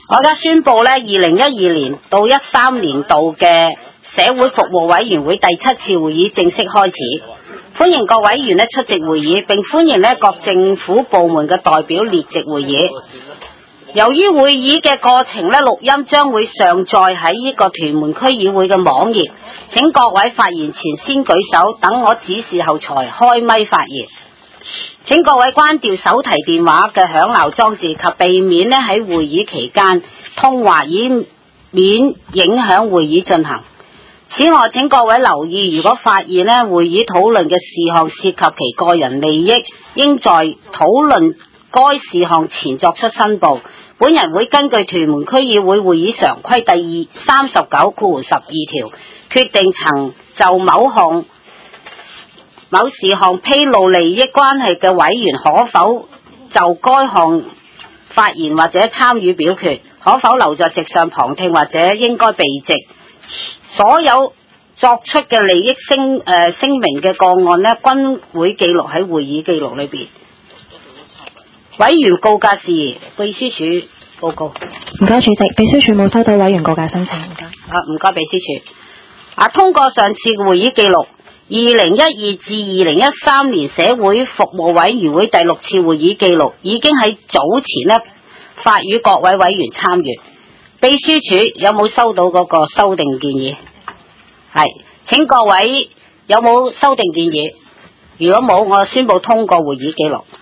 我而家宣布咧，2012年到13年度嘅社會服務委員會第7次會議正式開始，歡迎各委員咧出席會議，並歡迎咧各政府部門嘅代表列席會議。由於會議嘅過程咧錄音將會上載喺呢個屯門區議會嘅網頁，請各位發言前先舉手，等我指示後才開咪發言。請各位關掉手提電話嘅響鬧裝置及避免咧喺會議期間通話，以免影響會議進行。此外，請各位留意，如果發現咧會議討論嘅事項涉及其個人利益，應在討論該事項前作出申報。本人會根據屯門區議會會議常規第39(12)條，決定曾就某事項披露利益關係嘅委員可否就該項發言或者參與表決，可否留在席上旁聽或者應該避席。所有作出嘅利益聲明嘅個案呢，均會記錄喺會議記錄裏邊。委員告誡事宜，秘書處報告。 唔該，主席，秘書處冇收到委員告誡申請。唔該。 唔該，秘書處。通過上次嘅會議記錄，2012至2013年社會服務委員會第6次會議記錄已經喺早前呢發予各位委員參閱。秘書處有冇收到嗰個修訂建議？係，請各位有冇修訂建議？如果冇，我宣布通過會議記錄。